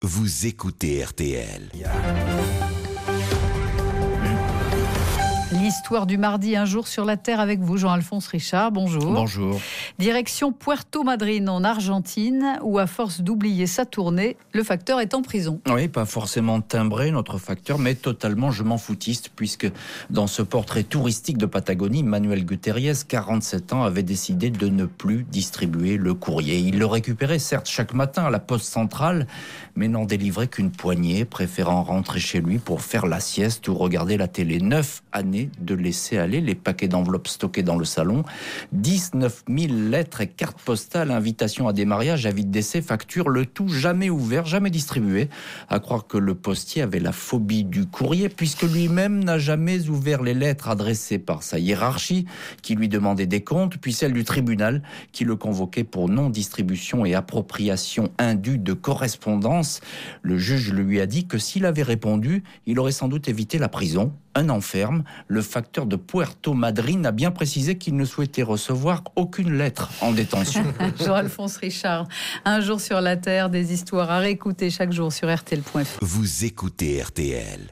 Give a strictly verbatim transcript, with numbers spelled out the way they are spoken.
Vous écoutez R T L. L'histoire du mardi, un jour sur la Terre avec vous, Jean-Alphonse Richard, bonjour. Bonjour. Direction Puerto Madryn en Argentine, où à force d'oublier sa tournée, le facteur est en prison. Oui, pas forcément timbré notre facteur, mais totalement je m'en foutiste, puisque dans ce portrait touristique de Patagonie, Manuel Gutierrez, quarante-sept ans, avait décidé de ne plus distribuer le courrier. Il le récupérait certes chaque matin à la poste centrale, mais n'en délivrait qu'une poignée, préférant rentrer chez lui pour faire la sieste ou regarder la télé. Neuf années de laisser aller les paquets d'enveloppes stockés dans le salon, dix-neuf mille lettres et cartes postales, invitations à des mariages, avis de décès, factures, le tout jamais ouvert, jamais distribué. À croire que le postier avait la phobie du courrier, puisque lui-même n'a jamais ouvert les lettres adressées par sa hiérarchie, qui lui demandait des comptes, puis celle du tribunal, qui le convoquait pour non-distribution et appropriation indue de correspondance. Le juge lui a dit que s'il avait répondu, il aurait sans doute évité la prison. Un an ferme. Le facteur de Puerto Madryn a bien précisé qu'il ne souhaitait recevoir aucune lettre en détention. Jean-Alphonse Richard, un jour sur la Terre, des histoires à réécouter chaque jour sur R T L point F R. Vous écoutez R T L.